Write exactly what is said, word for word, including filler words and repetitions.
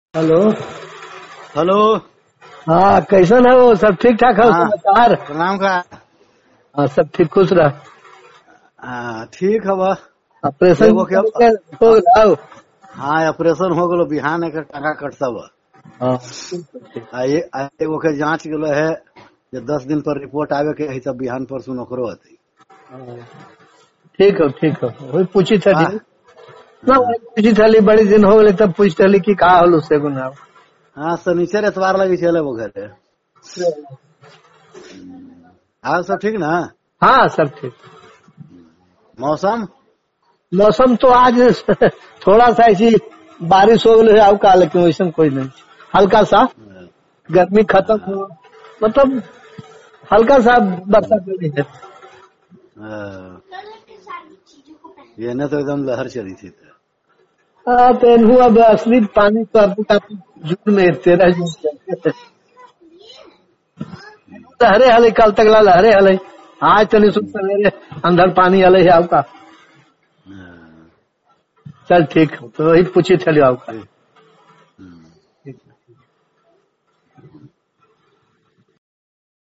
Hello. Hello. हाँ, कैसन है वो? सब ठीक ठाक है? हाँ, समाचार? प्रणाम का। हाँ, सब ठीक, खुश रह। हाँ, ठीक है बा। ऑपरेशन एगो के हो गया? हाँ, ऑपरेशन हो गलो बिहान एक टाका कट सब। हाँ, आ ये आ एगो के जांच गेलो है जे दस दिन पर रिपोर्ट आवे के है, सब बिहान परसों ओकरो हती। ठीक हो, ठीक हो। वही पूछी थी हाँ, ना, वही पूछी थी, बड़ी दिन हो गए तब पूछ थी कि का होल उससे गुना। हाँ, शनिचर एतवार लगी चले वो घरे। हाँ, सब ठीक ना? हाँ, सब ठीक। मौसम मौसम तो आज थोड़ा सा ऐसी बारिश हो गई है अब का, लेकिन वैसा कोई नहीं, हल्का सा गर्मी खत्म हो, मतलब हल्का सा बरसात हो रही है। ये न तो एकदम लहर चली थी। हाँ, तो इन्हू अब असली पानी तो अब का जून में तेरह जून से लहरे हले, कल तक ला लहरे हले, आज तनी सुन सवेरे अंदर पानी हले है आपका। चल ठीक है, तो वही पूछी चलियो आपका।